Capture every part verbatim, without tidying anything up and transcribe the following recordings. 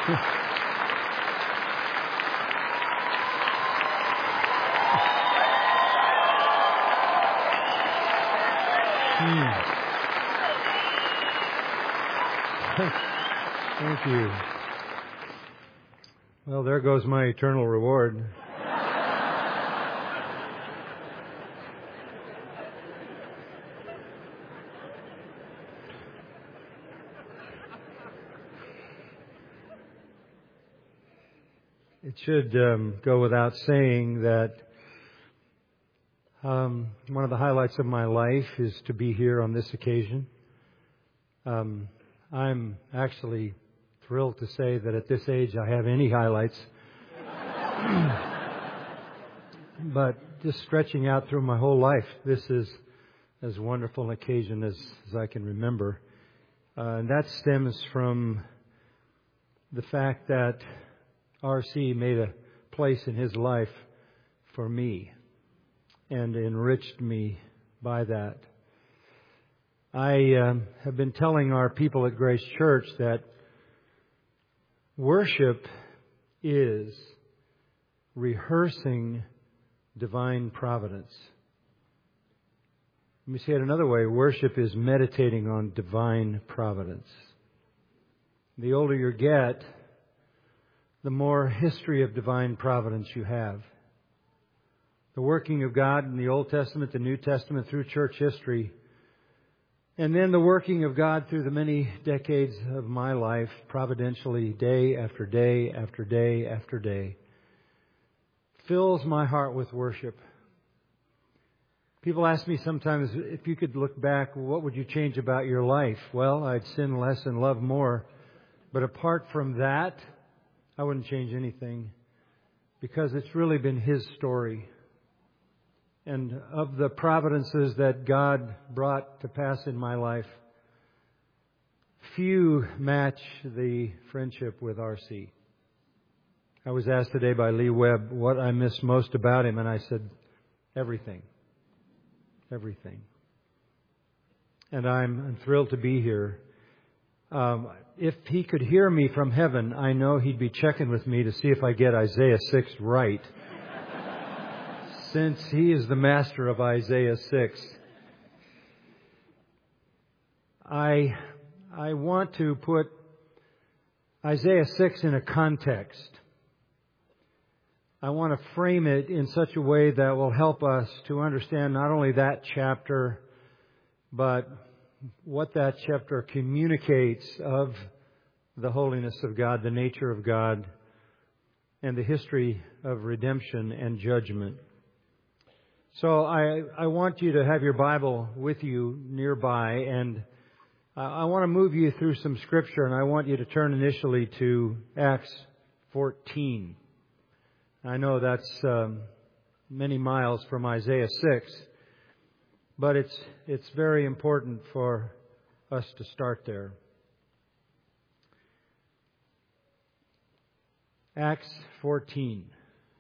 Hmm. Thank you. Well, there goes my eternal reward. It should um, go without saying that um, one of the highlights of my life is to be here on this occasion. Um, I'm actually thrilled to say that at this age I have any highlights. But just stretching out through my whole life, this is as wonderful an occasion as, as I can remember. Uh, and that stems from the fact that R C made a place in his life for me and enriched me by that. I um, have been telling our people at Grace Church that worship is rehearsing divine providence. Let me say it another way. Worship is meditating on divine providence. The older you get, the more history of divine providence you have. The working of God in the Old Testament, the New Testament, through church history, and then the working of God through the many decades of my life, providentially, day after day after day after day, fills my heart with worship. People ask me sometimes, if you could look back, what would you change about your life? Well, I'd sin less and love more. But apart from that, I wouldn't change anything, because it's really been His story. And of the providences that God brought to pass in my life, few match the friendship with R C. I was asked today by Lee Webb what I miss most about him, and I said, everything. Everything. And I'm, I'm thrilled to be here. Um, if he could hear me from heaven, I know he'd be checking with me to see if I get Isaiah six right. Since he is the master of Isaiah six. I, I want to put Isaiah six in a context. I want to frame it in such a way that will help us to understand not only that chapter, but what that chapter communicates of the holiness of God, the nature of God, and the history of redemption and judgment. So I, I want you to have your Bible with you nearby, and I want to move you through some Scripture, and I want you to turn initially to Acts fourteen. I know that's um, many miles from Isaiah six, but it's it's very important for us to start there. Acts fourteen.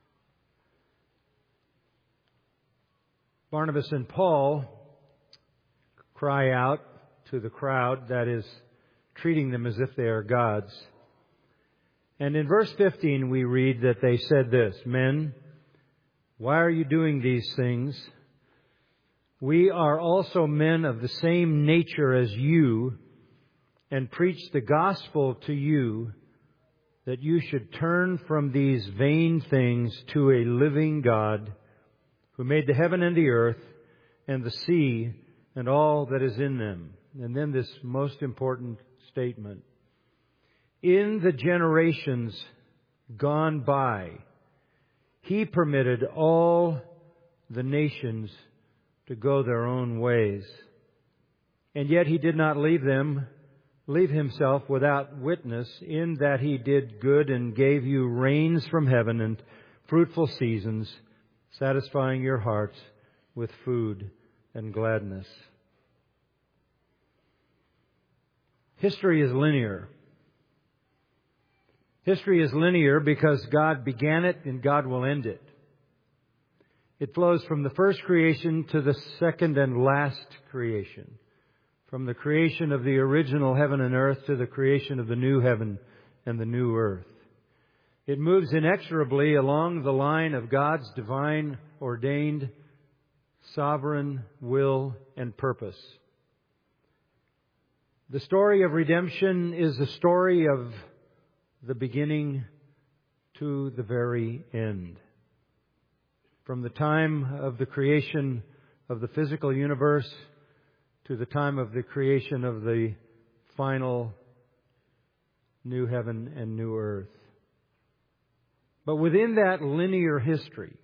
Barnabas and Paul cry out to the crowd that is treating them as if they are gods. And in verse fifteen we read that they said this, "Men, why are you doing these things? We are also men of the same nature as you, and preach the gospel to you, that you should turn from these vain things to a living God, who made the heaven and the earth and the sea and all that is in them." And then this most important statement. "In the generations gone by, He permitted all the nations to go their own ways. And yet He did not leave them, leave Himself without witness, in that He did good and gave you rains from heaven and fruitful seasons, satisfying your hearts with food and gladness." History is linear. History is linear because God began it and God will end it. It flows from the first creation to the second and last creation. From the creation of the original heaven and earth to the creation of the new heaven and the new earth. It moves inexorably along the line of God's divine, ordained, sovereign will and purpose. The story of redemption is a story of the beginning to the very end. From the time of the creation of the physical universe to the time of the creation of the final new heaven and new earth. But within that linear history,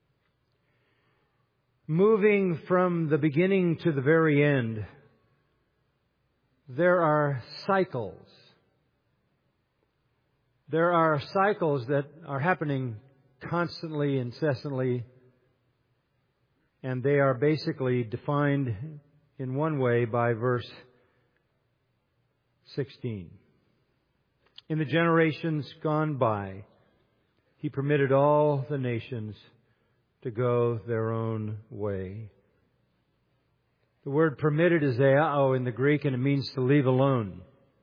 moving from the beginning to the very end, there are cycles. There are cycles that are happening constantly, incessantly, and they are basically defined in one way by verse sixteen. In the generations gone by, He permitted all the nations to go their own way. The word permitted is eao in the Greek, and it means to leave alone.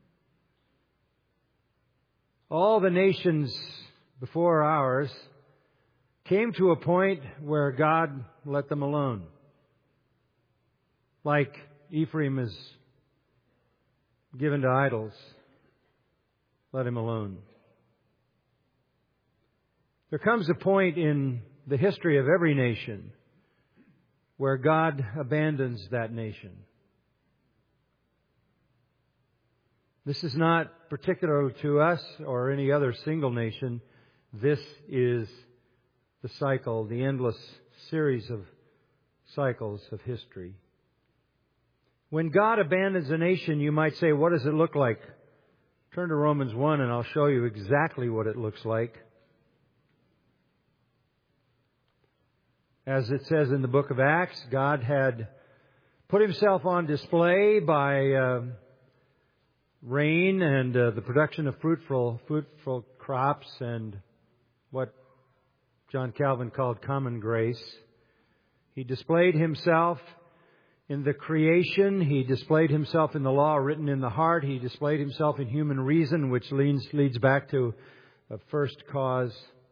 All the nations before ours came to a point where God let them alone. Like Ephraim is given to idols. Let him alone. There comes a point in the history of every nation where God abandons that nation. This is not particular to us or any other single nation. This is the cycle, the endless series of cycles of history. When God abandons a nation, you might say, what does it look like? Turn to Romans one and I'll show you exactly what it looks like. As it says in the book of Acts, God had put Himself on display by uh, rain and uh, the production of fruitful, fruitful crops and what John Calvin called common grace. He displayed Himself in the creation. He displayed Himself in the law written in the heart. He displayed Himself in human reason, which leads, leads back to a first cause.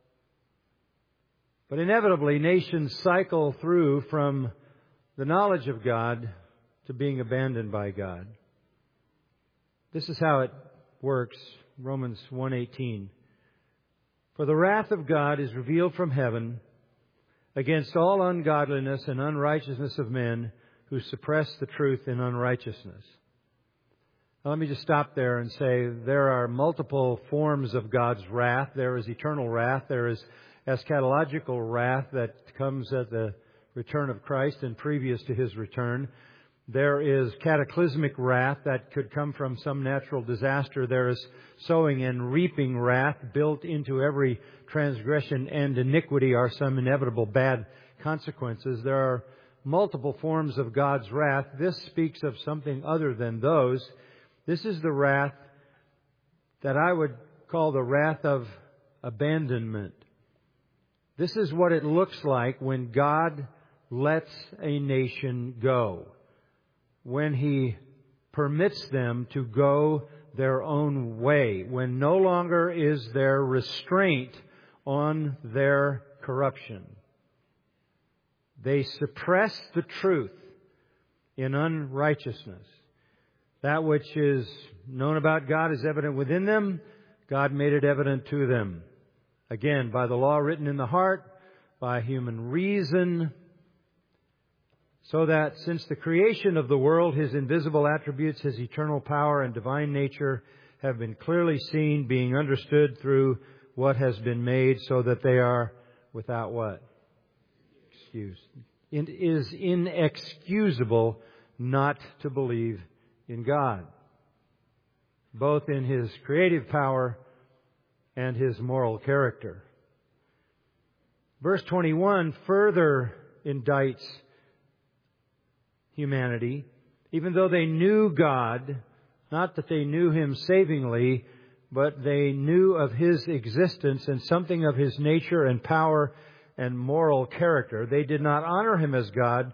But inevitably, nations cycle through from the knowledge of God to being abandoned by God. This is how it works. Romans one eighteen. For the wrath of God is revealed from heaven against all ungodliness and unrighteousness of men who suppress the truth in unrighteousness. Now, let me just stop there and say there are multiple forms of God's wrath. There is eternal wrath. There is eschatological wrath that comes at the return of Christ and previous to His return. There is cataclysmic wrath that could come from some natural disaster. There is sowing and reaping wrath. Built into every transgression and iniquity are some inevitable bad consequences. There are multiple forms of God's wrath. This speaks of something other than those. This is the wrath that I would call the wrath of abandonment. This is what it looks like when God lets a nation go. When He permits them to go their own way. When no longer is there restraint on their corruption. They suppress the truth in unrighteousness. That which is known about God is evident within them. God made it evident to them. Again, by the law written in the heart, by human reason, so that since the creation of the world, His invisible attributes, His eternal power and divine nature have been clearly seen, being understood through what has been made, so that they are without what? Excuse. It is inexcusable not to believe in God, both in His creative power and His moral character. Verse twenty-one further indicts humanity. Even though they knew God, not that they knew Him savingly, but they knew of His existence and something of His nature and power and moral character. They did not honor Him as God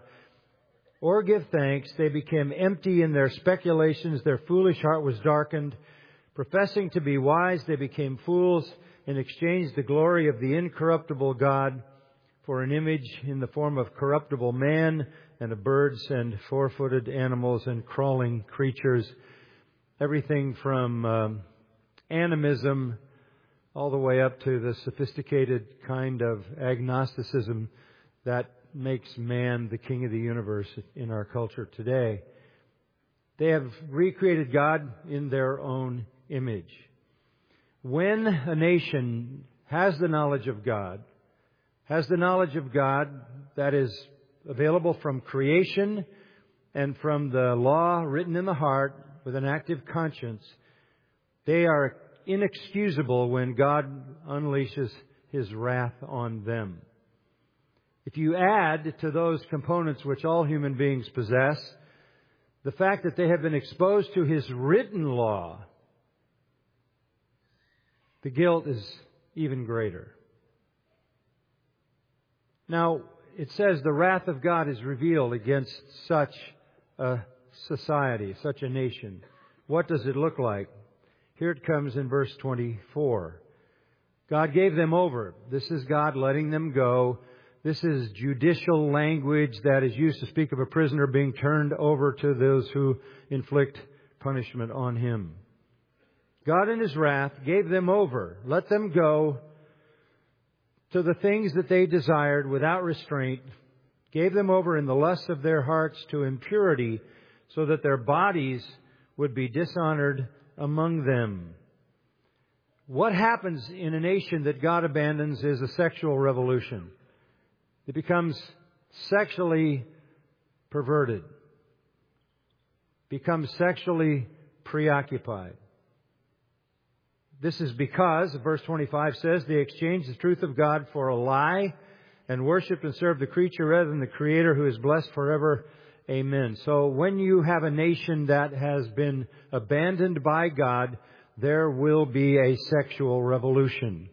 or give thanks. They became empty in their speculations. Their foolish heart was darkened. Professing to be wise, they became fools and exchanged the glory of the incorruptible God for an image in the form of corruptible man and of birds and four-footed animals and crawling creatures. Everything from um, animism all the way up to the sophisticated kind of agnosticism that makes man the king of the universe in our culture today. They have recreated God in their own image. When a nation has the knowledge of God, has the knowledge of God that is available from creation and from the law written in the heart with an active conscience, they are inexcusable when God unleashes His wrath on them. If you add to those components which all human beings possess, the fact that they have been exposed to His written law, the guilt is even greater. Now, it says the wrath of God is revealed against such a society, such a nation. What does it look like? Here it comes in verse twenty-four. God gave them over. This is God letting them go. This is judicial language that is used to speak of a prisoner being turned over to those who inflict punishment on him. God in His wrath gave them over, let them go to the things that they desired without restraint, gave them over in the lusts of their hearts to impurity, so that their bodies would be dishonored among them. What happens in a nation that God abandons is a sexual revolution. It becomes sexually perverted, becomes sexually preoccupied. This is because, verse twenty-five says, they exchanged the truth of God for a lie and worshiped and served the creature rather than the Creator, who is blessed forever. Amen. So when you have a nation that has been abandoned by God, there will be a sexual revolution.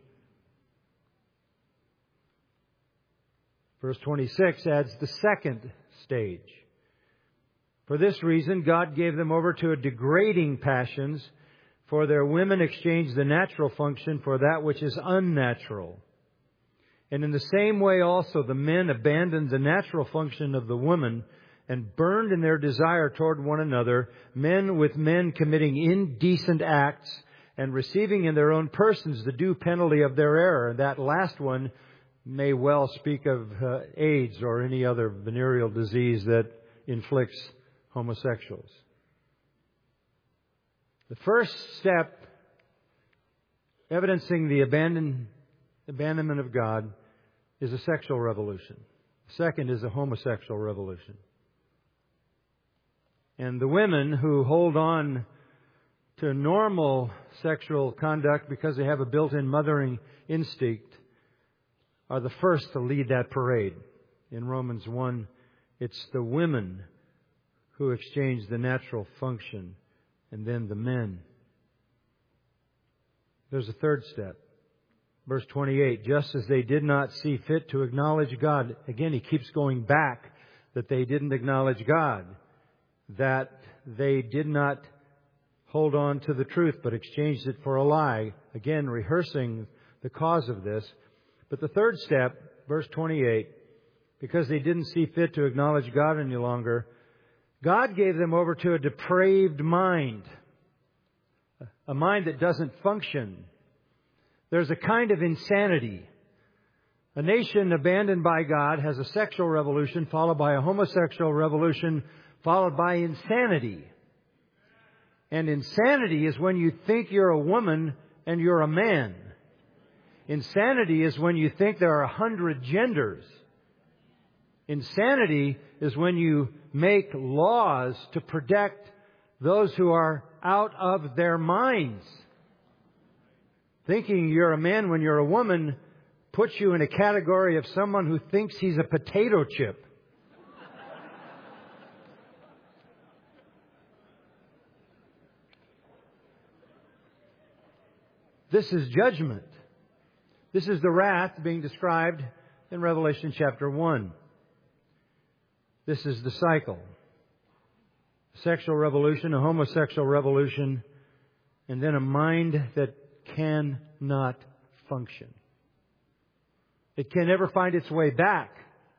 Verse twenty-six adds the second stage. For this reason, God gave them over to a degrading passions, for their women exchanged the natural function for that which is unnatural. And in the same way also the men abandoned the natural function of the woman and burned in their desire toward one another, men with men committing indecent acts and receiving in their own persons the due penalty of their error. And that last one may well speak of uh, AIDS or any other venereal disease that inflicts homosexuals. The first step, evidencing the abandon, abandonment of God, is a sexual revolution. The second is a homosexual revolution. And the women who hold on to normal sexual conduct because they have a built-in mothering instinct are the first to lead that parade. In Romans one, it's the women who exchange the natural function, and then the men. There's a third step. Verse twenty-eight, just as they did not see fit to acknowledge God. Again, he keeps going back that they didn't acknowledge God, that they did not hold on to the truth but exchanged it for a lie. Again, rehearsing the cause of this. But the third step, verse twenty-eight, because they didn't see fit to acknowledge God any longer, God gave them over to a depraved mind, a mind that doesn't function. There's a kind of insanity. A nation abandoned by God has a sexual revolution followed by a homosexual revolution followed by insanity. And insanity is when you think you're a woman and you're a man. Insanity is when you think there are a hundred genders. Insanity is when you make laws to protect those who are out of their minds. Thinking you're a man when you're a woman puts you in a category of someone who thinks he's a potato chip. This is judgment. This is the wrath being described in Revelation chapter one. This is the cycle. Sexual revolution, a homosexual revolution, and then a mind that cannot function. It can never find its way back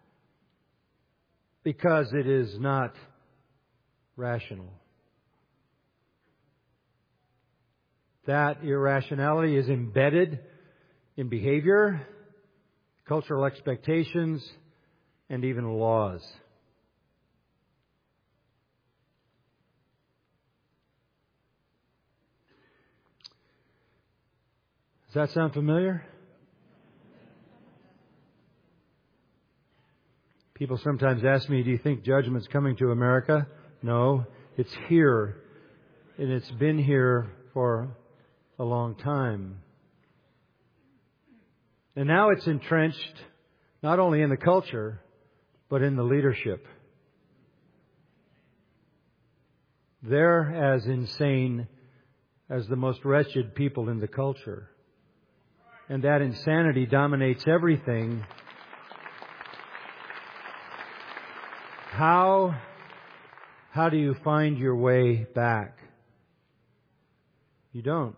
because it is not rational. That irrationality is embedded in behavior, cultural expectations, and even laws. Does that sound familiar? People sometimes ask me, do you think judgment's coming to America? No, it's here. And it's been here for a long time. And now it's entrenched not only in the culture, but in the leadership. They're as insane as the most wretched people in the culture. And that insanity dominates everything. How, how do you find your way back? You don't.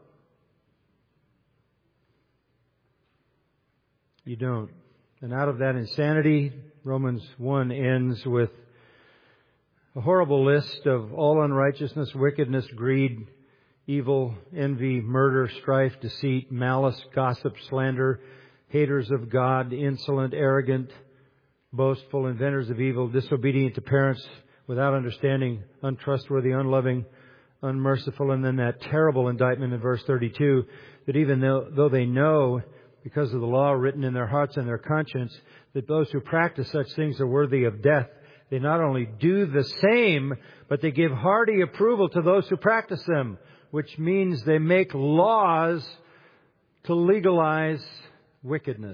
You don't. And out of that insanity, Romans one ends with a horrible list of all unrighteousness, wickedness, greed, evil, envy, murder, strife, deceit, malice, gossip, slander, haters of God, insolent, arrogant, boastful, inventors of evil, disobedient to parents, without understanding, untrustworthy, unloving, unmerciful. And then that terrible indictment in verse thirty-two, that even though, though they know, because of the law written in their hearts and their conscience, that those who practice such things are worthy of death, they not only do the same, but they give hearty approval to those who practice them, which means they make laws to legalize wickedness.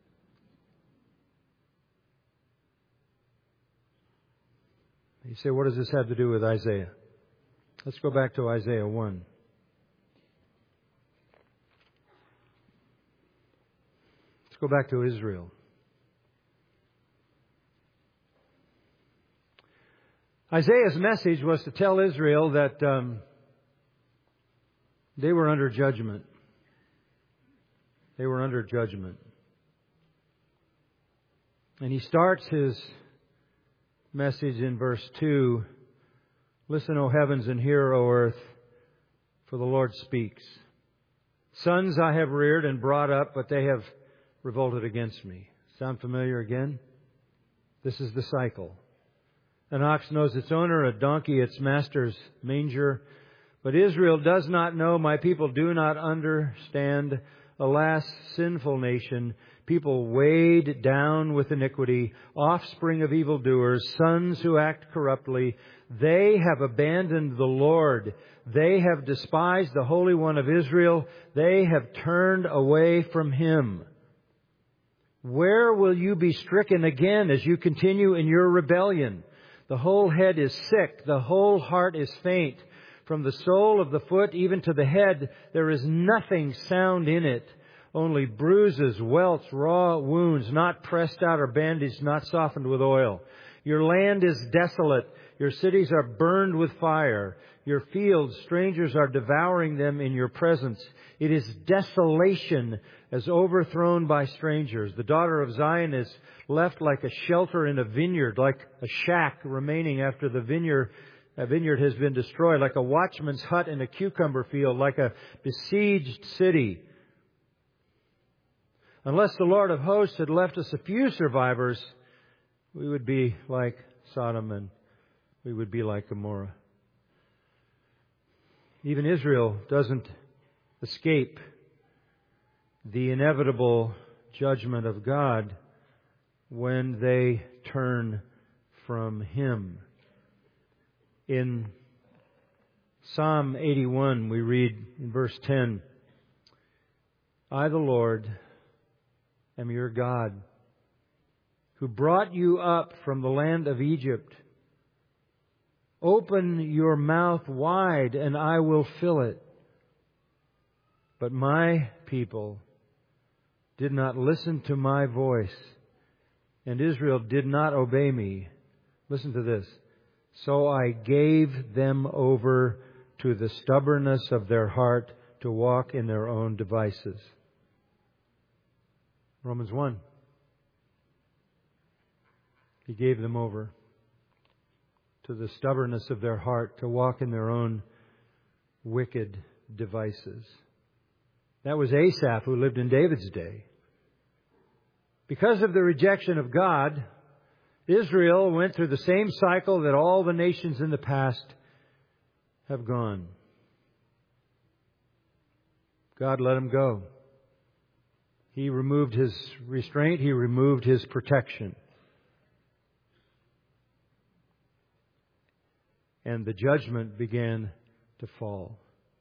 You say, what does this have to do with Isaiah? Let's go back to Isaiah one. Let's go back to Israel. Isaiah's message was to tell Israel that um, they were under judgment. They were under judgment. And he starts his message in verse two. Listen, O heavens, and hear, O earth, for the Lord speaks. Sons I have reared and brought up, but they have revolted against me. Sound familiar again? This is the cycle. An ox knows its owner, a donkey its master's manger. But Israel does not know, my people do not understand. Alas, sinful nation, people weighed down with iniquity, offspring of evildoers, sons who act corruptly. They have abandoned the Lord. They have despised the Holy One of Israel. They have turned away from Him. Where will you be stricken again as you continue in your rebellion? The whole head is sick. The whole heart is faint. From the sole of the foot even to the head, there is nothing sound in it. Only bruises, welts, raw wounds, not pressed out or bandaged, not softened with oil. Your land is desolate. Your cities are burned with fire. Your fields, strangers are devouring them in your presence. It is desolation as overthrown by strangers. The daughter of Zion is left like a shelter in a vineyard, like a shack remaining after the vineyard A vineyard has been destroyed, like a watchman's hut in a cucumber field, like a besieged city. Unless the Lord of hosts had left us a few survivors, we would be like Sodom and we would be like Gomorrah. Even Israel doesn't escape the inevitable judgment of God when they turn from Him. In Psalm eighty-one, we read in verse ten, I, the Lord, am your God, who brought you up from the land of Egypt. Open your mouth wide, and I will fill it. But my people did not listen to my voice, and Israel did not obey me. Listen to this. So I gave them over to the stubbornness of their heart to walk in their own devices. Romans one. He gave them over to the stubbornness of their heart to walk in their own wicked devices. That was Asaph, who lived in David's day. Because of the rejection of God, Israel went through the same cycle that all the nations in the past have gone. God let them go. He removed His restraint. He removed His protection. And the judgment began to fall.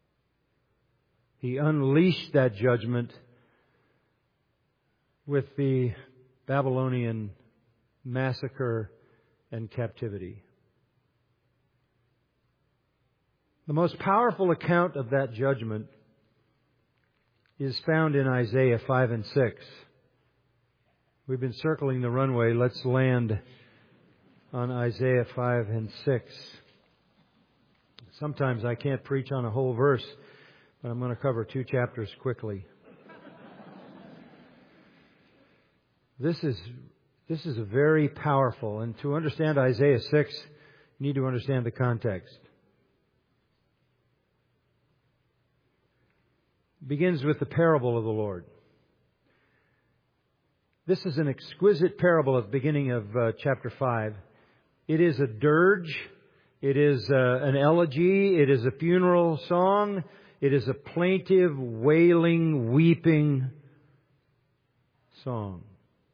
He unleashed that judgment with the Babylonian massacre and captivity. The most powerful account of that judgment is found in Isaiah five and six. We've been circling the runway. Let's land on Isaiah five and six. Sometimes I can't preach on a whole verse, but I'm going to cover two chapters quickly. This is this is a very powerful, and to understand Isaiah six, you need to understand the context. It begins with the parable of the Lord. This is an exquisite parable at the beginning of uh, chapter five. It is a dirge. It is uh, an elegy. It is a funeral song. It is a plaintive, wailing, weeping song.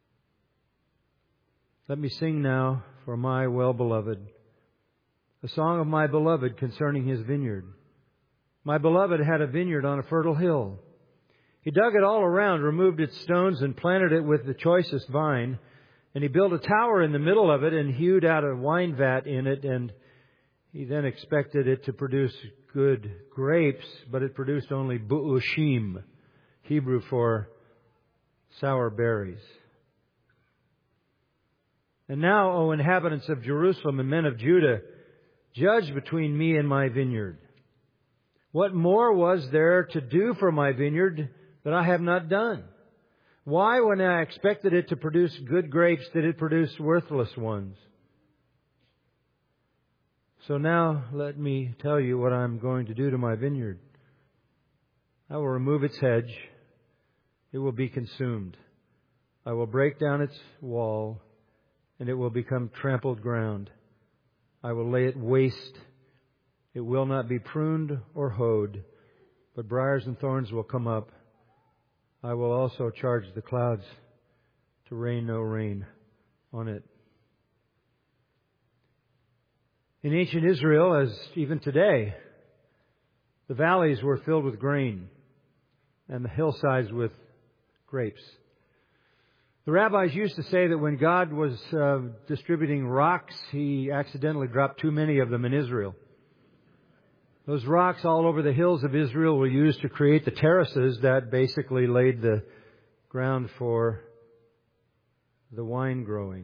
Let me sing now for my well-beloved, a song of my beloved concerning his vineyard. My beloved had a vineyard on a fertile hill. He dug it all around, removed its stones, and planted it with the choicest vine. And he built a tower in the middle of it and hewed out a wine vat in it, and he then expected it to produce good grapes, but it produced only bu'ushim, Hebrew for sour berries. And now, O inhabitants of Jerusalem and men of Judah, judge between me and my vineyard. What more was there to do for my vineyard that I have not done? Why, when I expected it to produce good grapes, did it produce worthless ones? So now let me tell you what I'm going to do to my vineyard. I will remove its hedge. It will be consumed. I will break down its wall, and it will become trampled ground. I will lay it waste. It will not be pruned or hoed, but briars and thorns will come up. I will also charge the clouds to rain no rain on it. In ancient Israel, as even today, the valleys were filled with grain and the hillsides with grapes. The rabbis used to say that when God was uh, distributing rocks, He accidentally dropped too many of them in Israel. Those rocks all over the hills of Israel were used to create the terraces that basically laid the ground for the wine growing.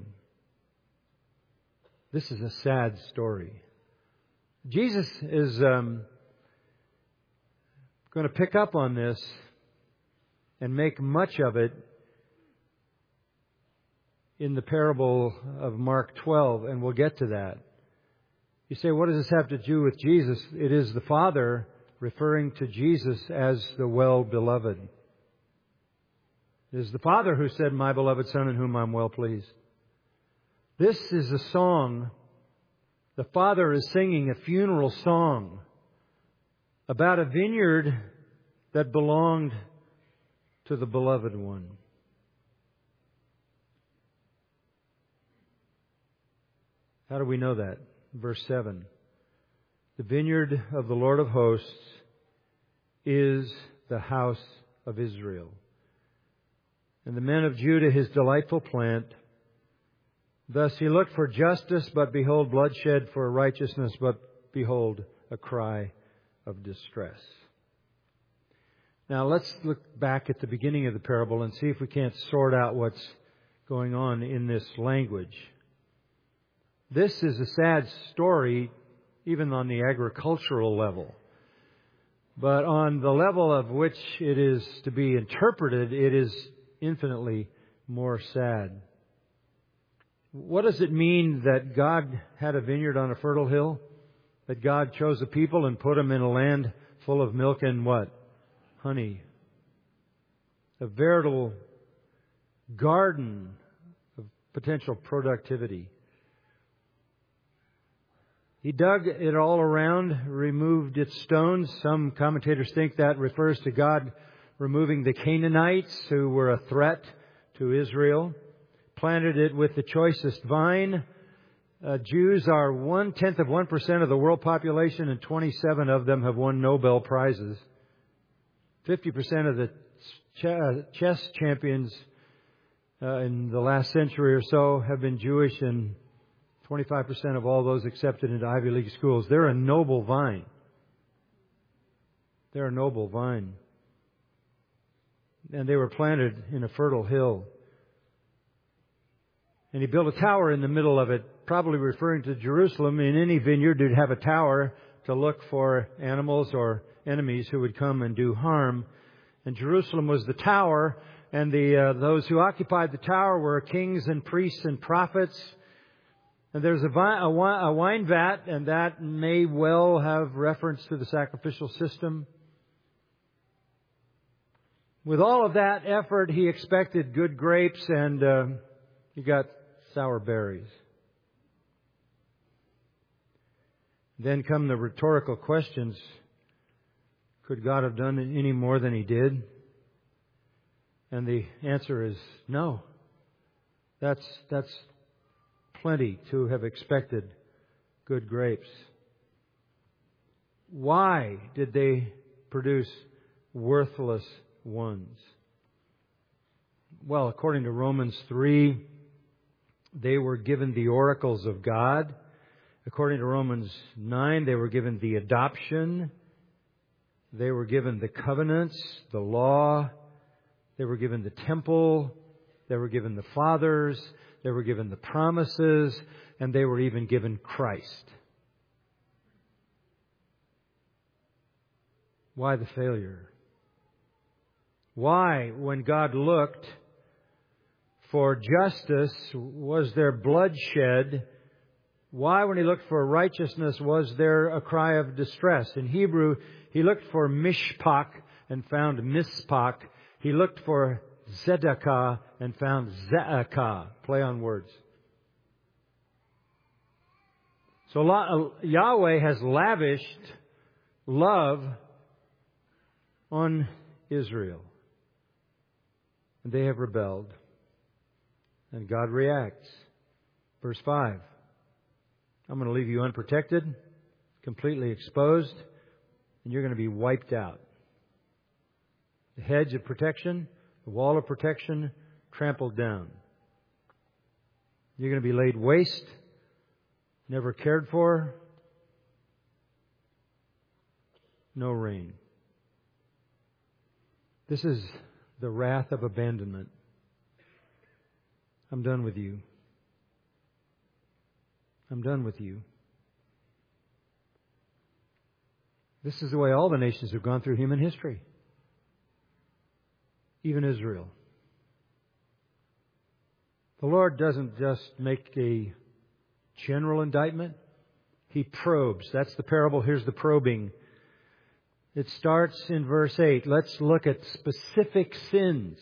This is a sad story. Jesus is um, going to pick up on this and make much of it in the parable of Mark twelve, and we'll get to that. You say, what does this have to do with Jesus? It is the Father referring to Jesus as the well-beloved. It is the Father who said, my beloved Son in whom I'm well pleased. This is a song. The Father is singing a funeral song about a vineyard that belonged to the Beloved One. How do we know that? Verse seven. The vineyard of the Lord of hosts is the house of Israel. And the men of Judah his delightful plant. Thus he looked for justice, but behold bloodshed, for righteousness, but behold a cry of distress. Now let's look back at the beginning of the parable and see if we can't sort out what's going on in this language. This is a sad story, even on the agricultural level. But on the level of which it is to be interpreted, it is infinitely more sad. What does it mean that God had a vineyard on a fertile hill? That God chose a people and put them in a land full of milk and what? Honey. A veritable garden of potential productivity. He dug it all around, removed its stones. Some commentators think that refers to God removing the Canaanites who were a threat to Israel. Planted it with the choicest vine. Uh, Jews are one-tenth of one percent of the world population, and twenty-seven of them have won Nobel Prizes. fifty percent of the ch- chess champions uh, in the last century or so have been Jewish, and twenty-five percent of all those accepted into Ivy League schools. They're a noble vine. They're a noble vine. And they were planted in a fertile hill. And he built a tower in the middle of it, probably referring to Jerusalem. In any vineyard, you'd have a tower to look for animals or enemies who would come and do harm. And Jerusalem was the tower, and the uh, those who occupied the tower were kings and priests and prophets. And there's a, vi- a, wi- a wine vat, and that may well have reference to the sacrificial system. With all of that effort, he expected good grapes, and uh, he got sour berries. Then come the rhetorical questions. Could God have done any more than He did? And the answer is no. That's that's plenty to have expected good grapes. Why did they produce worthless ones? Well, according to Romans three, they were given the oracles of God. According to Romans nine, they were given the adoption. They were given the covenants, the law. They were given the temple. They were given the fathers. They were given the promises. And they were even given Christ. Why the failure? Why, when God looked for justice, was there bloodshed? Why, when He looked for righteousness, was there a cry of distress? In Hebrew, He looked for mishpach and found mispach. He looked for tzedakah and found ze'akah. Play on words. So Yahweh has lavished love on Israel. And they have rebelled. And God reacts. Verse five. I'm going to leave you unprotected, completely exposed, and you're going to be wiped out. The hedge of protection, the wall of protection, trampled down. You're going to be laid waste, never cared for, no rain. This is the wrath of abandonment. I'm done with you. I'm done with you. This is the way all the nations have gone through human history. Even Israel. The Lord doesn't just make a general indictment. He probes. That's the parable. Here's the probing. It starts in verse eight. Let's look at specific sins.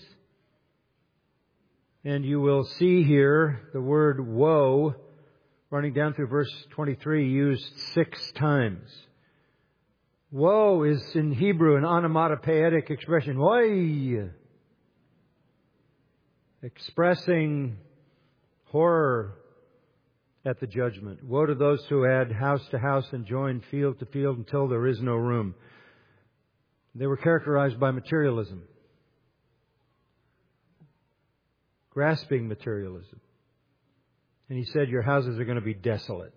And you will see here the word woe running down through verse twenty-three used six times. Woe is in Hebrew an onomatopoeic expression. Woe! Expressing horror at the judgment. Woe to those who add house to house and join field to field until there is no room. They were characterized by materialism. Grasping materialism. And He said, your houses are going to be desolate.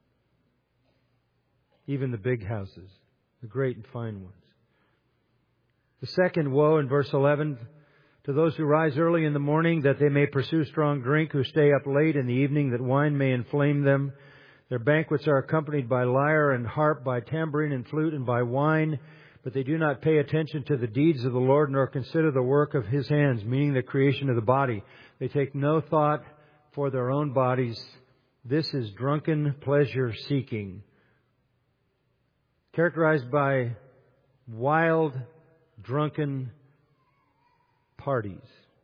Even the big houses, the great and fine ones. The second woe in verse eleven, to those who rise early in the morning that they may pursue strong drink, who stay up late in the evening that wine may inflame them. Their banquets are accompanied by lyre and harp, by tambourine and flute, and by wine. but they do not pay attention to the deeds of the Lord, nor consider the work of His hands, meaning the creation of the body. They take no thought for their own bodies. This is drunken pleasure seeking, characterized by wild, drunken parties.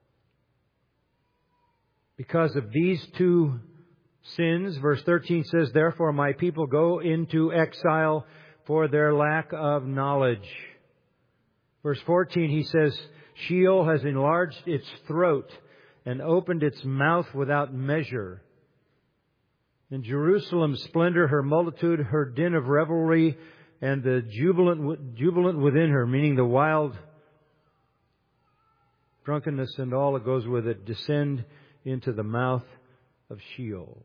Because of these two sins, verse thirteen says, "Therefore my people go into exile for their lack of knowledge." Verse fourteen, he says, "Sheol has enlarged its throat and opened its mouth without measure. In Jerusalem's splendor, her multitude, her din of revelry, and the jubilant, jubilant within her," meaning the wild drunkenness and all that goes with it, "descend into the mouth of Sheol.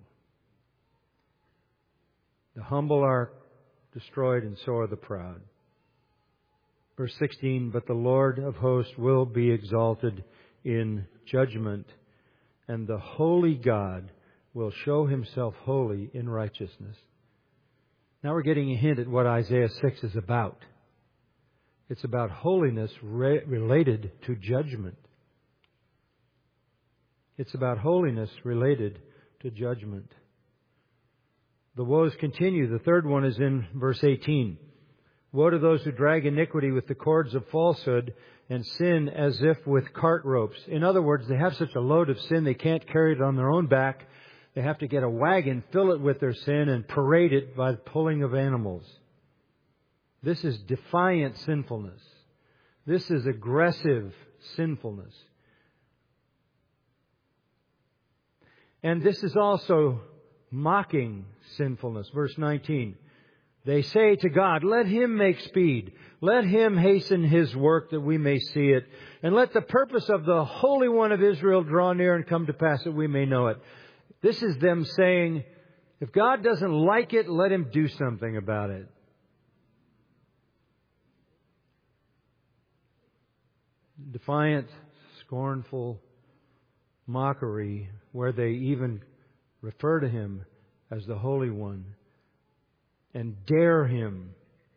The humble are destroyed, and so are the proud." Verse sixteen, "But the Lord of hosts will be exalted in judgment, and the holy God will show Himself holy in righteousness." Now we're getting a hint at what Isaiah six is about. It's about holiness re- related to judgment. It's about holiness related to judgment. The woes continue. The third one is in verse eighteen. "Woe to those who drag iniquity with the cords of falsehood and sin as if with cart ropes." In other words, they have such a load of sin they can't carry it on their own back. They have to get a wagon, fill it with their sin, and parade it by the pulling of animals. This is defiant sinfulness. This is aggressive sinfulness. And this is also mocking sinfulness. Verse nineteen. "They say to God, 'Let Him make speed. Let Him hasten His work that we may see it. And let the purpose of the Holy One of Israel draw near and come to pass that we may know it.'" This is them saying, if God doesn't like it, let Him do something about it. Defiant, scornful mockery, where they even refer to Him as the Holy One and dare Him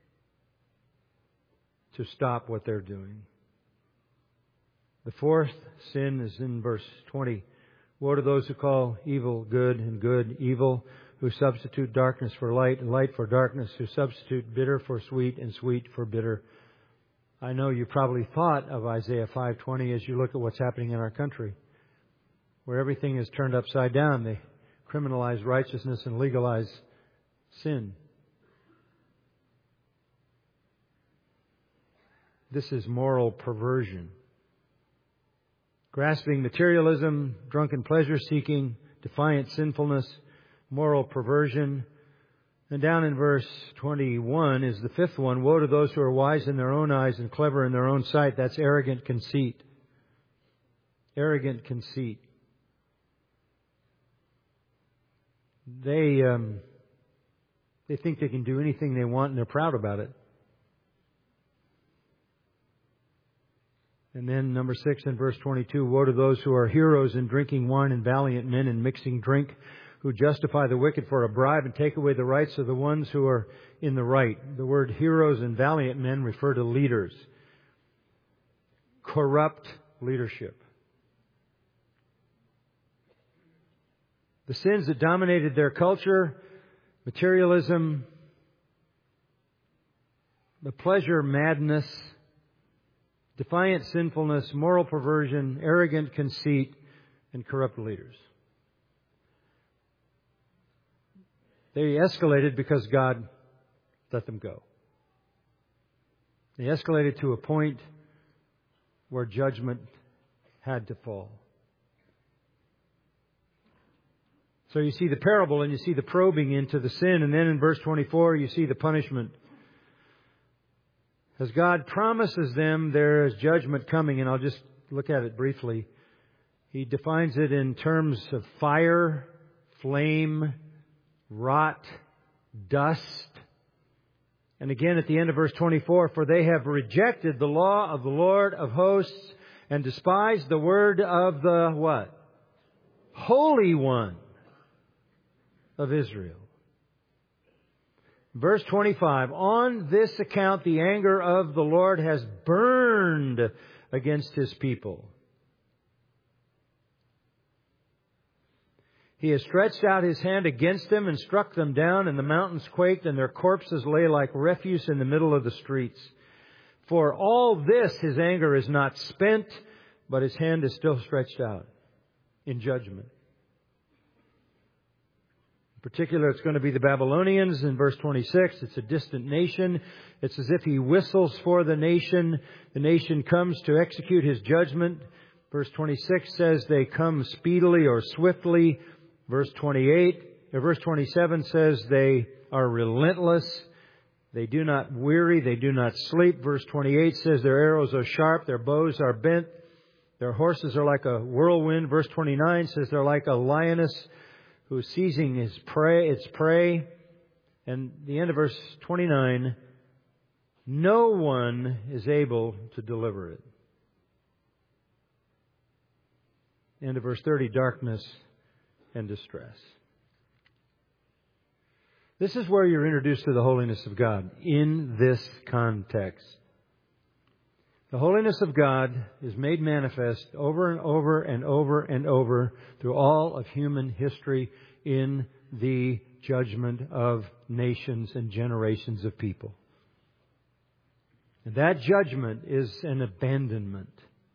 to stop what they're doing. The fourth sin is in verse twenty. "Woe to those who call evil good and good evil, who substitute darkness for light and light for darkness, who substitute bitter for sweet and sweet for bitter." I know you probably thought of Isaiah five twenty as you look at what's happening in our country, where everything is turned upside down. They criminalize righteousness and legalize sin. This is moral perversion. Grasping materialism, drunken pleasure-seeking, defiant sinfulness, moral perversion. And down in verse twenty-one is the fifth one. "Woe to those who are wise in their own eyes and clever in their own sight." That's arrogant conceit. Arrogant conceit. They um, they think they can do anything they want and they're proud about it. And then number six in verse twenty-two, "Woe to those who are heroes in drinking wine and valiant men in mixing drink, who justify the wicked for a bribe and take away the rights of the ones who are in the right." The word heroes and valiant men refer to leaders. Corrupt leadership. The sins that dominated their culture, materialism, the pleasure madness, defiant sinfulness, moral perversion, arrogant conceit, and corrupt leaders. They escalated because God let them go. They escalated to a point where judgment had to fall. So you see the parable and you see the probing into the sin. And then in verse twenty-four, you see the punishment. As God promises them, there is judgment coming. And I'll just look at it briefly. He defines it in terms of fire, flame, rot, dust. And again at the end of verse twenty-four, "For they have rejected the law of the Lord of hosts and despised the word of the" what? "Holy One of Israel." Verse twenty-five, on this account the anger of the Lord has burned against His people. He has stretched out His hand against them and struck them down, and the mountains quaked, and their corpses lay like refuse in the middle of the streets. For all this His anger is not spent, but His hand is still stretched out in judgment. In particular, it's going to be the Babylonians in verse twenty-six. It's a distant nation. It's as if He whistles for the nation. The nation comes to execute His judgment. Verse twenty-six says they come speedily or swiftly. Verse twenty-eight, or verse twenty-seven says they are relentless. They do not weary. They do not sleep. Verse twenty-eight says their arrows are sharp. Their bows are bent. Their horses are like a whirlwind. Verse twenty-nine says they're like a lioness who is seizing his prey, its prey. And the end of verse twenty-nine, no one is able to deliver it. End of verse thirty, darkness and distress. This is where you're introduced to the holiness of God in this context. The holiness of God is made manifest over and over and over and over through all of human history in the judgment of nations and generations of people. And that judgment is an abandonment.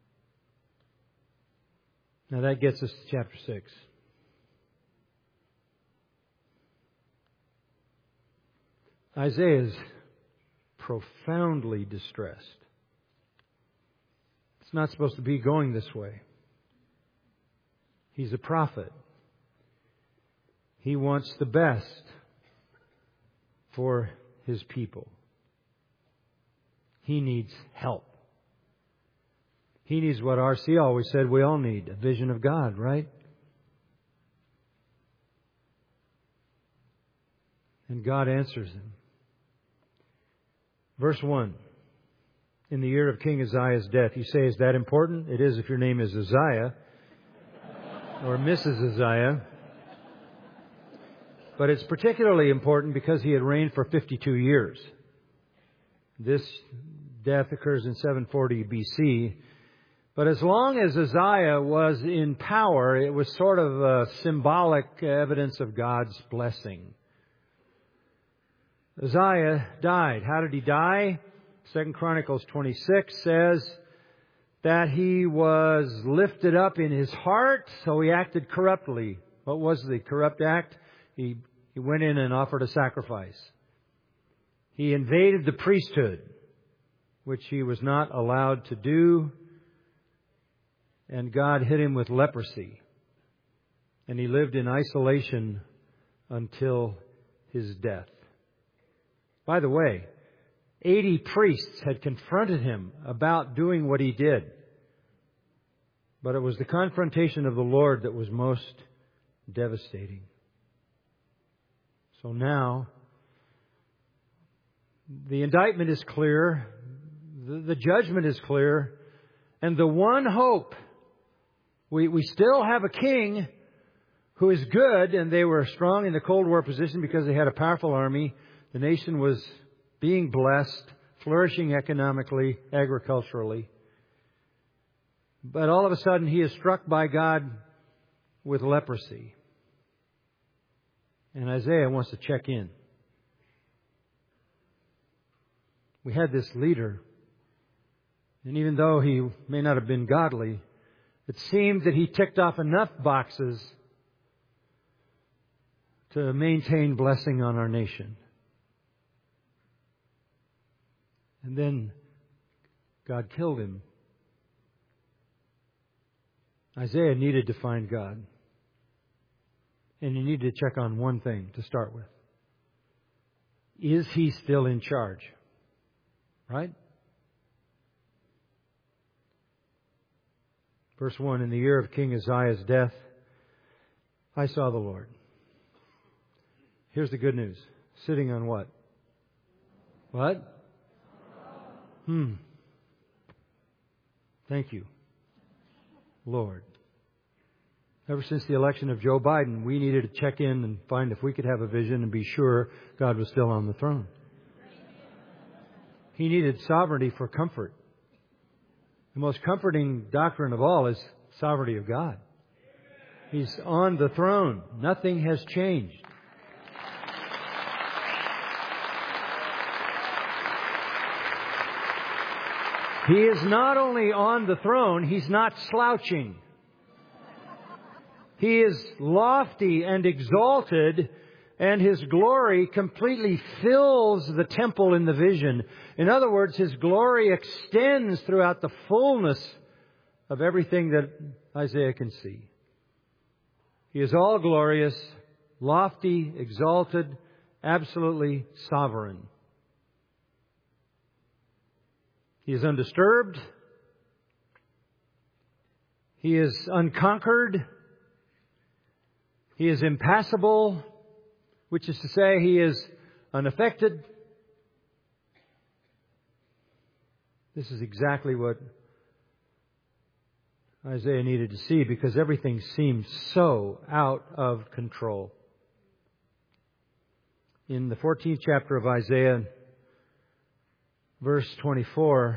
Now that gets us to chapter six. Isaiah is profoundly distressed. It's not supposed to be going this way. He's a prophet. He wants the best for His people. He needs help. He needs what R C always said we all need, a vision of God, right? And God answers him. Verse one. In the year of King Uzziah's death. You say, is that important? It is if your name is Uzziah or Missus Uzziah. But it's particularly important because he had reigned for fifty-two years. This death occurs in seven forty B C. But as long as Uzziah was in power, it was sort of a symbolic evidence of God's blessing. Uzziah died. How did he die? Second Chronicles twenty-six says that he was lifted up in his heart, so he acted corruptly. What was the corrupt act? He, he went in and offered a sacrifice. He invaded the priesthood, which he was not allowed to do. And God hit him with leprosy. And he lived in isolation until his death. By the way, eighty priests had confronted him about doing what he did. But it was the confrontation of the Lord that was most devastating. So now, the indictment is clear, the, the judgment is clear, and the one hope, we, we still have a king who is good, and they were strong in the Cold War position because they had a powerful army. The nation was being blessed, flourishing economically, agriculturally. But all of a sudden, he is struck by God with leprosy. And Isaiah wants to check in. We had this leader, and even though he may not have been godly, it seemed that he ticked off enough boxes to maintain blessing on our nation. And then God killed him. Isaiah needed to find God. And he needed to check on one thing to start with. Is he still in charge? Right? Verse one, in the year of King Uzziah's death, I saw the Lord. Here's the good news. Sitting on what? What? Hmm. Thank you, Lord. Ever since the election of Joe Biden, we needed to check in and find if we could have a vision and be sure God was still on the throne. He needed sovereignty for comfort. The most comforting doctrine of all is sovereignty of God. He's on the throne. Nothing has changed. He is not only on the throne, He's not slouching. He is lofty and exalted, and His glory completely fills the temple in the vision. In other words, His glory extends throughout the fullness of everything that Isaiah can see. He is all glorious, lofty, exalted, absolutely sovereign. He is undisturbed. He is unconquered. He is impassible, which is to say He is unaffected. This is exactly what Isaiah needed to see, because everything seemed so out of control. In the fourteenth chapter of Isaiah, verse twenty-four,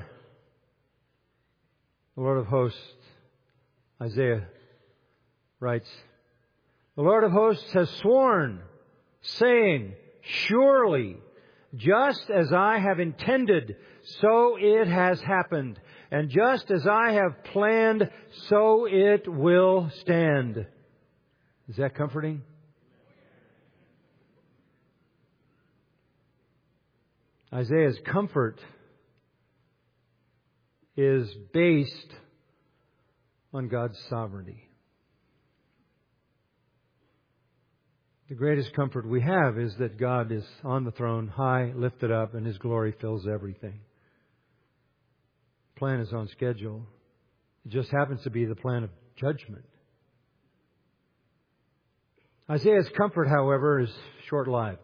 the Lord of hosts, Isaiah writes, "The Lord of hosts has sworn, saying, surely, just as I have intended, so it has happened. And just as I have planned, so it will stand." Is that comforting? Isaiah's comfort is based on God's sovereignty. The greatest comfort we have is that God is on the throne, high, lifted up, and His glory fills everything. The plan is on schedule. It just happens to be the plan of judgment. Isaiah's comfort, however, is short-lived.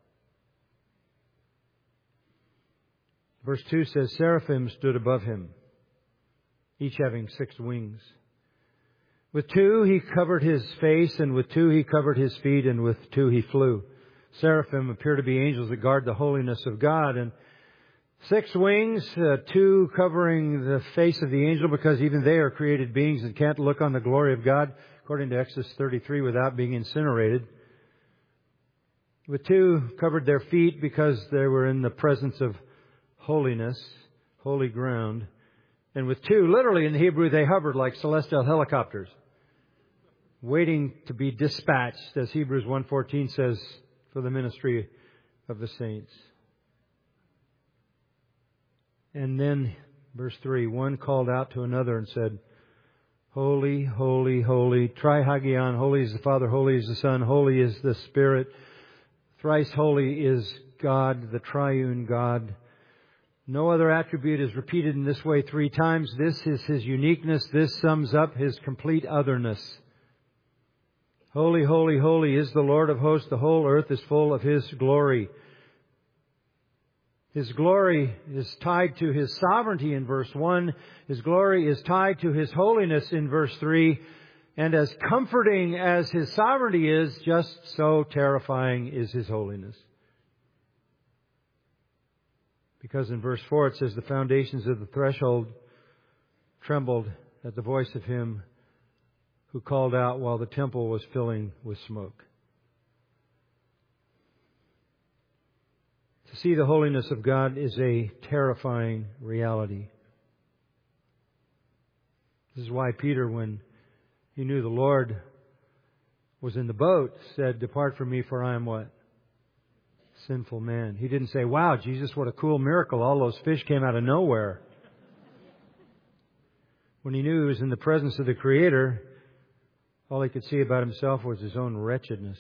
Verse two says, "Seraphim stood above Him, each having six wings. With two He covered His face, and with two He covered His feet, and with two He flew." Seraphim appear to be angels that guard the holiness of God. And six wings, uh, two covering the face of the angel, because even they are created beings and can't look on the glory of God, according to Exodus thirty-three, without being incinerated. With two covered their feet because they were in the presence of holiness, holy ground. And with two, literally in the Hebrew, they hovered like celestial helicopters, waiting to be dispatched, as Hebrews one fourteen says, for the ministry of the saints. And then, verse three, one called out to another and said, "Holy, holy, holy, Trihagion, holy is the Father, holy is the Son, holy is the Spirit. Thrice holy is God, the triune God." No other attribute is repeated in this way three times. This is His uniqueness. This sums up His complete otherness. Holy, holy, holy is the Lord of hosts. The whole earth is full of His glory. His glory is tied to His sovereignty in verse one. His glory is tied to His holiness in verse three. And as comforting as His sovereignty is, just so terrifying is His holiness. Because in verse four it says, "The foundations of the threshold trembled at the voice of Him who called out while the temple was filling with smoke." To see the holiness of God is a terrifying reality. This is why Peter, when he knew the Lord was in the boat, said, "Depart from me, for I am" what? "Sinful man." He didn't say, "Wow, Jesus, what a cool miracle. All those fish came out of nowhere." When he knew he was in the presence of the Creator, all he could see about himself was his own wretchedness.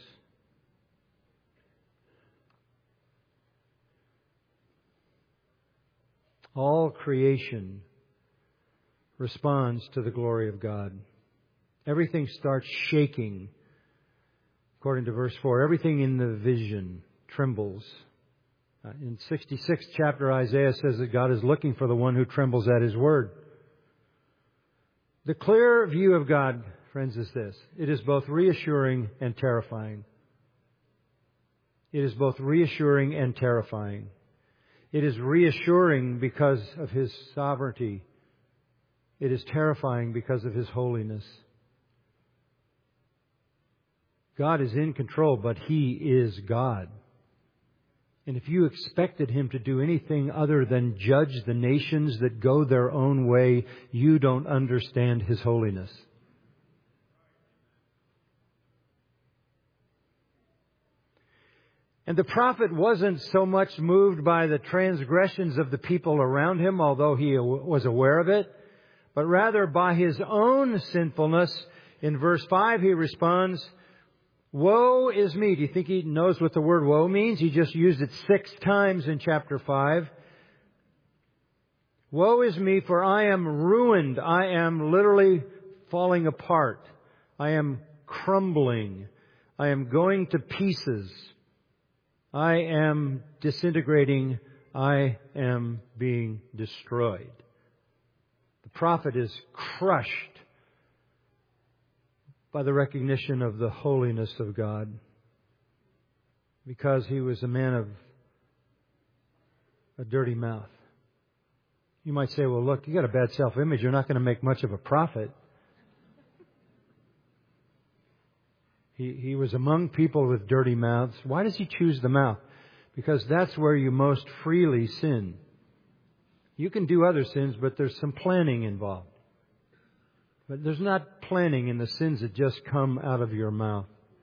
All creation responds to the glory of God. Everything starts shaking, according to verse four. Everything in the vision trembles. Uh, in sixty-sixth chapter, Isaiah says that God is looking for the one who trembles at His word. The clear view of God friends, is this. It is both reassuring and terrifying. It is both reassuring and terrifying. It is reassuring because of His sovereignty. It is terrifying because of His holiness. God is in control, but He is God. And if you expected Him to do anything other than judge the nations that go their own way, you don't understand His holiness. And the prophet wasn't so much moved by the transgressions of the people around him, although he was aware of it, but rather by his own sinfulness. In verse five, he responds, "Woe is me." Do you think he knows what the word woe means? He just used it six times in chapter five. Woe is me, for I am ruined. I am literally falling apart. I am crumbling. I am going to pieces. I am disintegrating. I am being destroyed. The prophet is crushed by the recognition of the holiness of God, because he was a man of a dirty mouth. You might say, well, look, you got a bad self-image. You're not going to make much of a prophet. He, he was among people with dirty mouths. Why does he choose the mouth? Because that's where you most freely sin. You can do other sins, but there's some planning involved. But there's not planning in the sins that just come out of your mouth.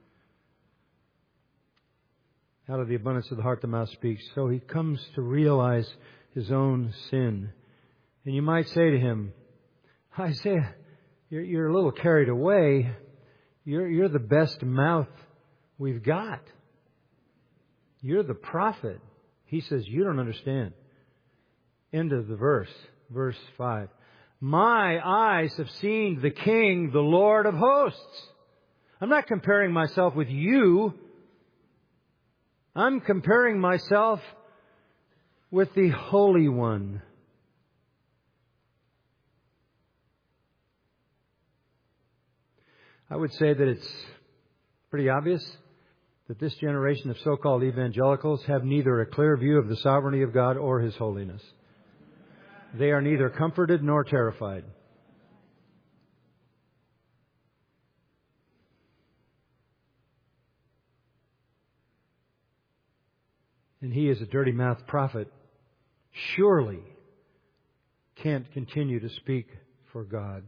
Out of the abundance of the heart, the mouth speaks. So he comes to realize his own sin. And you might say to him, Isaiah, you're, you're a little carried away. You're, you're the best mouth we've got. You're the prophet. He says, you don't understand. End of the verse, verse five. My eyes have seen the King, the Lord of hosts. I'm not comparing myself with you. I'm comparing myself with the Holy One. I would say that it's pretty obvious that this generation of so-called evangelicals have neither a clear view of the sovereignty of God or His holiness. They are neither comforted nor terrified. And he, as a dirty-mouthed prophet, surely can't continue to speak for God.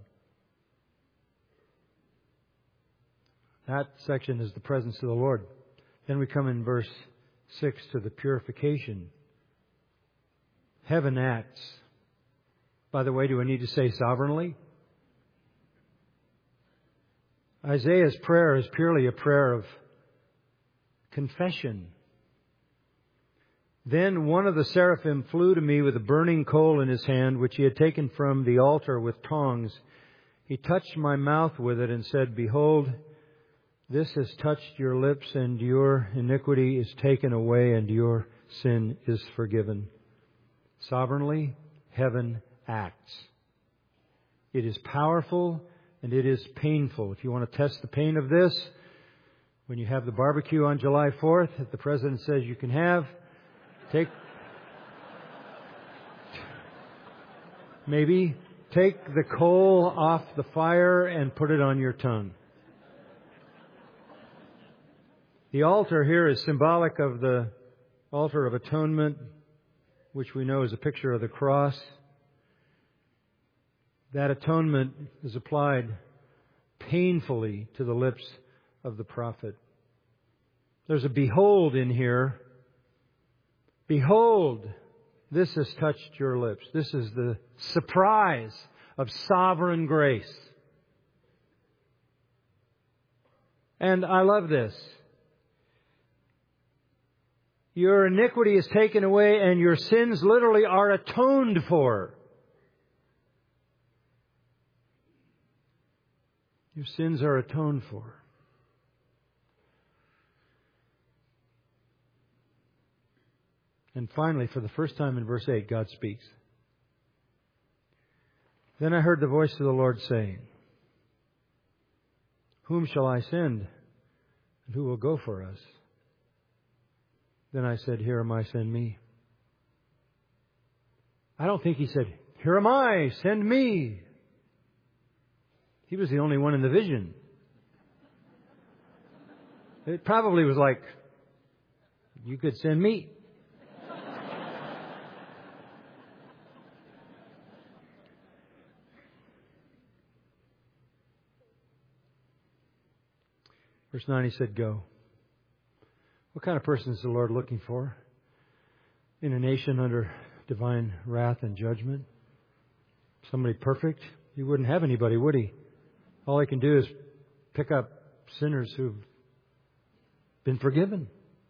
That section is the presence of the Lord. Then we come in verse six to the purification. Heaven acts. By the way, do I need to say sovereignly? Isaiah's prayer is purely a prayer of confession. Then one of the seraphim flew to me with a burning coal in his hand, which he had taken from the altar with tongs. He touched my mouth with it and said, Behold, this has touched your lips, and your iniquity is taken away, and your sin is forgiven. Sovereignly, heaven acts. It is powerful and it is painful. If you want to test the pain of this, when you have the barbecue on July fourth that the President says you can have, take maybe take the coal off the fire and put it on your tongue. The altar here is symbolic of the altar of atonement, which we know is a picture of the cross. That atonement is applied painfully to the lips of the prophet. There's a behold in here. Behold, this has touched your lips. This is the surprise of sovereign grace. And I love this. Your iniquity is taken away and your sins literally are atoned for. Your sins are atoned for. And finally, for the first time in verse eight, God speaks. Then I heard the voice of the Lord saying, whom shall I send? And who will go for us? Then I said, Here am I, send me. I don't think He said, Here am I, send me. He was the only one in the vision. It probably was like, You could send me. Verse nine, He said, Go. What kind of person is the Lord looking for in a nation under divine wrath and judgment? Somebody perfect? He wouldn't have anybody, would He? All He can do is pick up sinners who've been forgiven.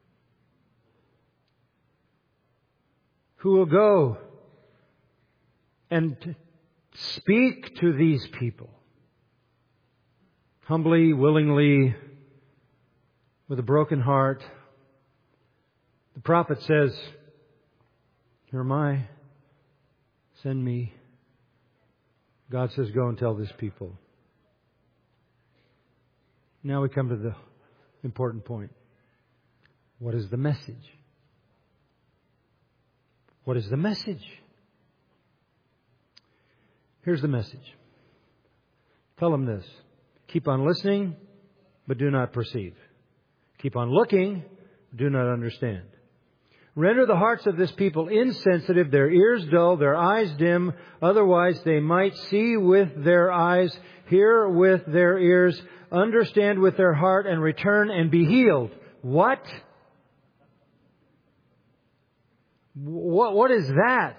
Who will go and speak to these people humbly, willingly, with a broken heart? The prophet says, Here am I, send me. God says, Go and tell this people. Now we come to the important point. What is the message? What is the message? Here's the message. Tell them this. Keep on listening, but do not perceive. Keep on looking, but do not understand. Render the hearts of this people insensitive, their ears dull, their eyes dim. Otherwise they might see with their eyes, hear with their ears, understand with their heart, and return and be healed. What? What, what is that?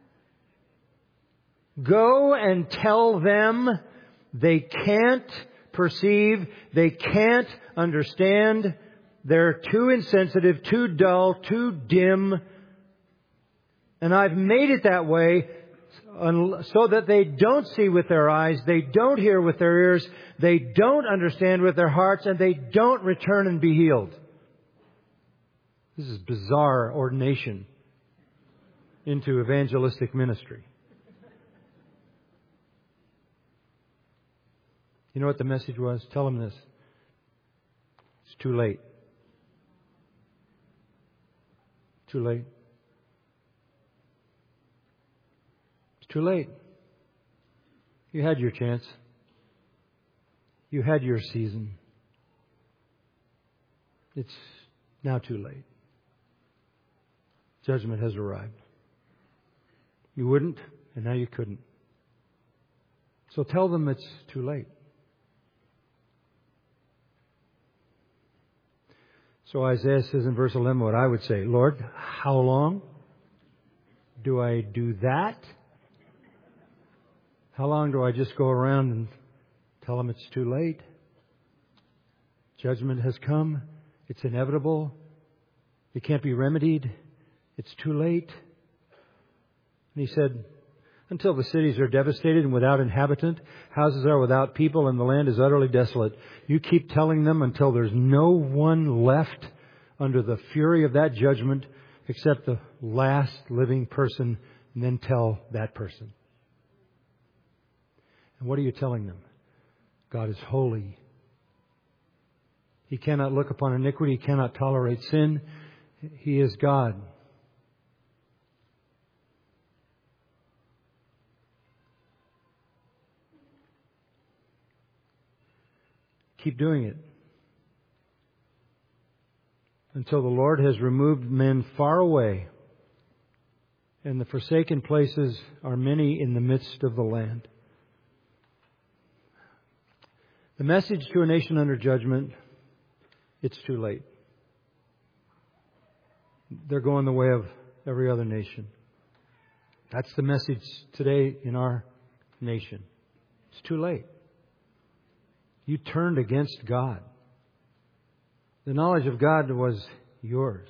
Go and tell them they can't perceive, they can't understand. They're too insensitive, too dull, too dim. And I've made it that way so that they don't see with their eyes, they don't hear with their ears, they don't understand with their hearts, and they don't return and be healed. This is bizarre ordination into evangelistic ministry. You know what the message was? Tell them this. It's too late. Too late. It's too late. You had your chance. You had your season. It's now too late. Judgment has arrived. You wouldn't, and now you couldn't. So tell them it's too late. So Isaiah says in verse eleven what I would say, Lord, how long do I do that? How long do I just go around and tell them it's too late? Judgment has come. It's inevitable. It can't be remedied. It's too late. And he said, until the cities are devastated and without inhabitant, houses are without people, and the land is utterly desolate. You keep telling them until there's no one left under the fury of that judgment except the last living person, and then tell that person. And what are you telling them? God is holy. He cannot look upon iniquity. He cannot tolerate sin. He is God. Keep doing it until the Lord has removed men far away, and the forsaken places are many in the midst of the land. The message to a nation under judgment, it's too late. They're going the way of every other nation. That's the message today in our nation. It's too late. You turned against God. The knowledge of God was yours.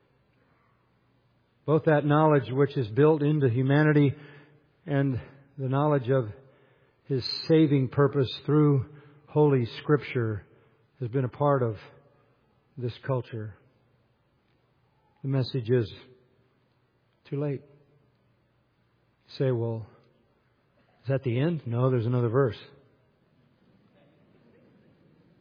Both that knowledge which is built into humanity and the knowledge of His saving purpose through Holy Scripture has been a part of this culture. The message is too late. You say, well, is that the end? No, there's another verse.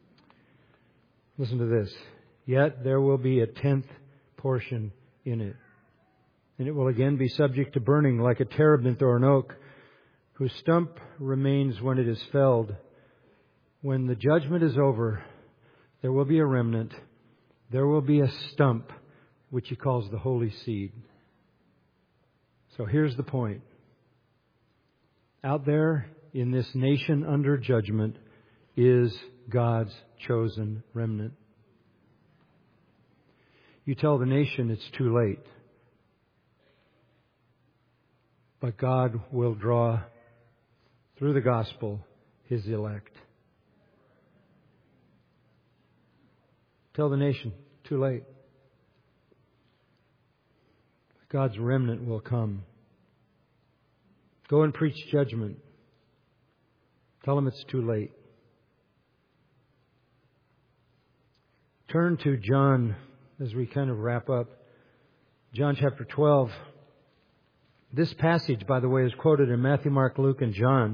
Listen to this. Yet there will be a tenth portion in it. And it will again be subject to burning like a terebinth or an oak, whose stump remains when it is felled. When the judgment is over, there will be a remnant. There will be a stump, which he calls the holy seed. So here's the point. Out there in this nation under judgment is God's chosen remnant. You tell the nation it's too late. But God will draw through the gospel His elect. Tell the nation, too late. God's remnant will come. Go and preach judgment. Tell them it's too late. Turn to John as we kind of wrap up. John chapter twelve. This passage, by the way, is quoted in Matthew, Mark, Luke, and John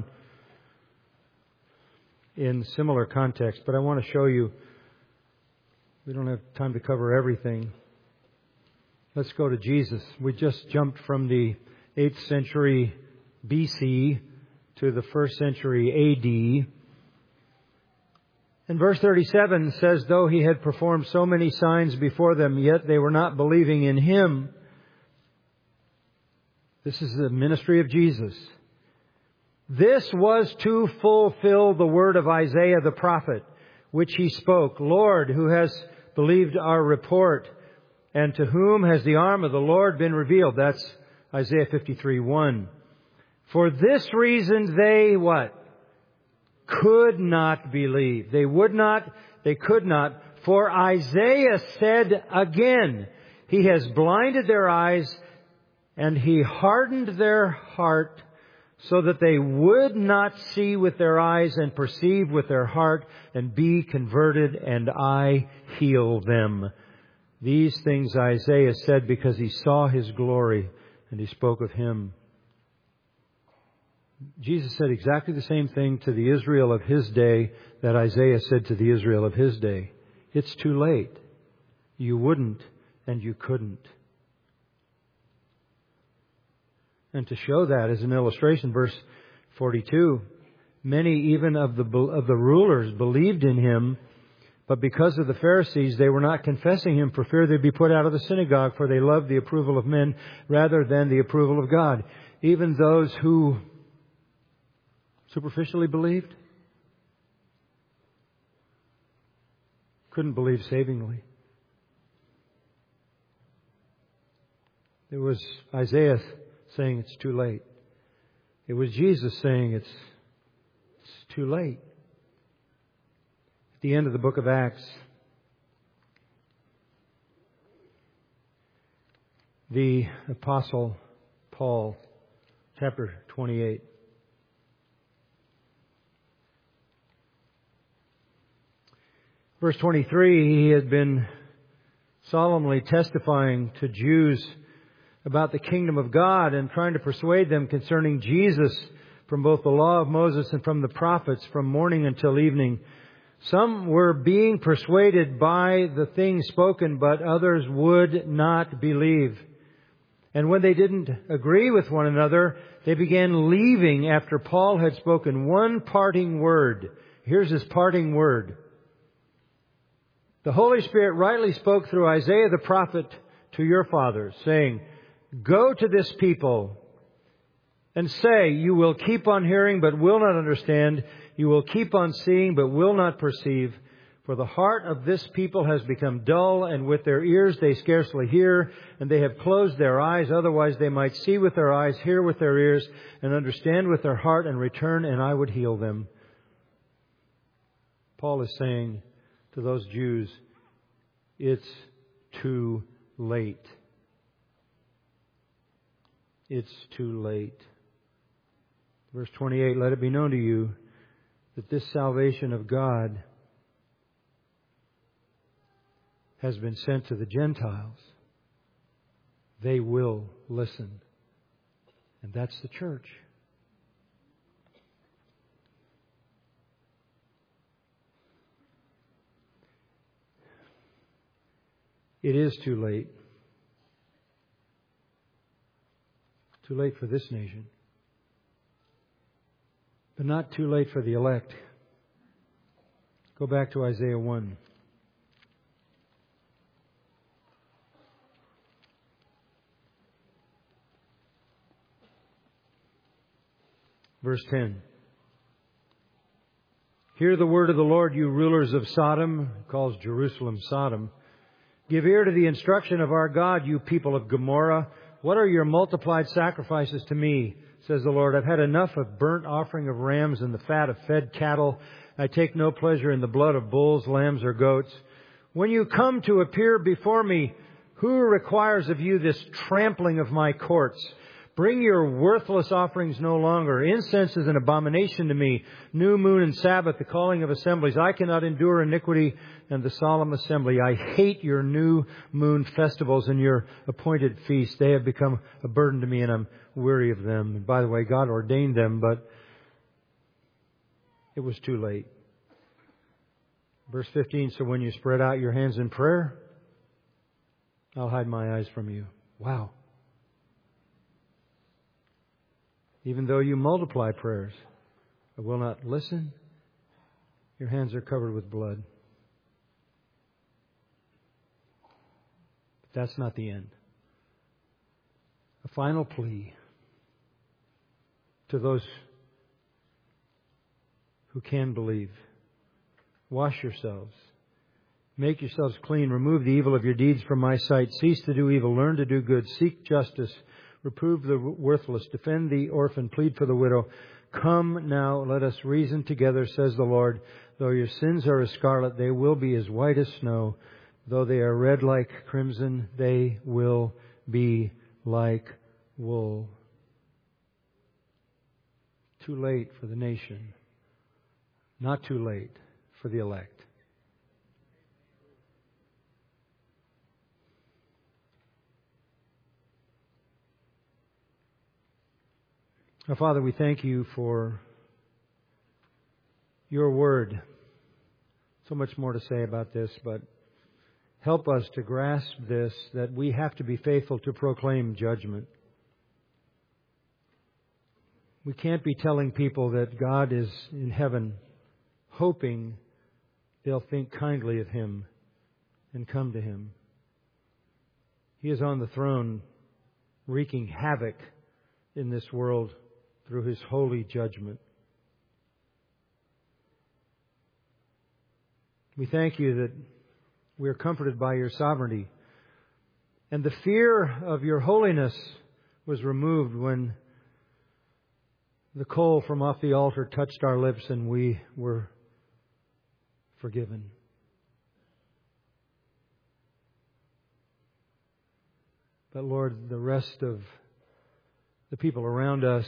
in similar context. But I want to show you, we don't have time to cover everything. Let's go to Jesus. We just jumped from the eighth century B C to the first century A D. And verse thirty-seven says, though He had performed so many signs before them, yet they were not believing in Him. This is the ministry of Jesus. This was to fulfill the word of Isaiah the prophet, which he spoke, Lord, who has believed our report, and to whom has the arm of the Lord been revealed? That's Isaiah fifty-three one. For this reason they, what? Could not believe. They would not, they could not. For Isaiah said again, He has blinded their eyes, and He hardened their heart, so that they would not see with their eyes and perceive with their heart and be converted, and I heal them. These things Isaiah said because he saw His glory, and he spoke of Him. Jesus said exactly the same thing to the Israel of His day that Isaiah said to the Israel of his day. It's too late. You wouldn't and you couldn't. And to show that as an illustration, verse forty-two, many even of the of the rulers believed in Him, but because of the Pharisees, they were not confessing Him for fear they'd be put out of the synagogue, for they loved the approval of men rather than the approval of God. Even those who superficially believed couldn't believe savingly. It was Isaiah saying it's too late. It was Jesus saying it's, it's too late. At the end of the book of Acts, the Apostle Paul, chapter twenty-eight. Verse twenty-three, he had been solemnly testifying to Jews about the kingdom of God and trying to persuade them concerning Jesus from both the law of Moses and from the prophets from morning until evening. Some were being persuaded by the things spoken, but others would not believe. And when they didn't agree with one another, they began leaving after Paul had spoken one parting word. Here's his parting word. The Holy Spirit rightly spoke through Isaiah the prophet to your fathers, saying, go to this people and say, you will keep on hearing but will not understand. You will keep on seeing but will not perceive. For the heart of this people has become dull, and with their ears they scarcely hear, and they have closed their eyes. Otherwise they might see with their eyes, hear with their ears, and understand with their heart, and return, and I would heal them. Paul is saying to those Jews, it's too late. It's too late. Verse twenty-eight, let it be known to you that this salvation of God has been sent to the Gentiles. They will listen. And that's the church. It is too late. Too late for this nation. But not too late for the elect. Go back to Isaiah one. Verse ten. Hear the word of the Lord, you rulers of Sodom. He calls Jerusalem Sodom. Give ear to the instruction of our God, you people of Gomorrah. What are your multiplied sacrifices to me, says the Lord? I've had enough of burnt offering of rams and the fat of fed cattle. I take no pleasure in the blood of bulls, lambs, or goats. When you come to appear before me, who requires of you this trampling of my courts? Bring your worthless offerings no longer. Incense is an abomination to me. New moon and Sabbath, the calling of assemblies. I cannot endure iniquity and the solemn assembly. I hate your new moon festivals and your appointed feasts. They have become a burden to me and I'm weary of them. And by the way, God ordained them, but it was too late. Verse fifteen, so when you spread out your hands in prayer, I'll hide my eyes from you. Wow. Even though you multiply prayers, I will not listen. Your hands are covered with blood. But that's not the end. A final plea to those who can believe. Wash yourselves. Make yourselves clean. Remove the evil of your deeds from my sight. Cease to do evil. Learn to do good. Seek justice. Reprove the worthless. Defend the orphan. Plead for the widow. Come now, let us reason together, says the Lord. Though your sins are as scarlet, they will be as white as snow. Though they are red like crimson, they will be like wool. Too late for the nation. Not too late for the elect. Now, Father, we thank you for your word. So much more to say about this, but help us to grasp this, that we have to be faithful to proclaim judgment. We can't be telling people that God is in heaven, hoping they'll think kindly of Him and come to Him. He is on the throne, wreaking havoc in this world through His holy judgment. We thank you that we are comforted by your sovereignty. And the fear of your holiness was removed when the coal from off the altar touched our lips and we were forgiven. But Lord, the rest of the people around us,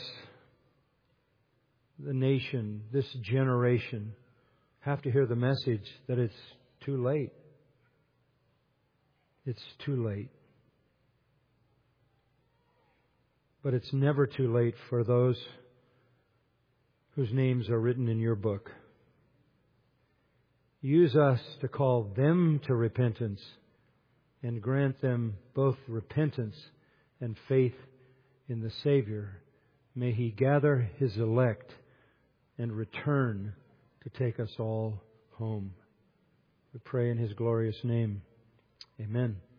the nation, this generation, have to hear the message that it's too late. It's too late. But it's never too late for those whose names are written in your book. Use us to call them to repentance and grant them both repentance and faith in the Savior. May He gather His elect and return to take us all home. We pray in His glorious name. Amen.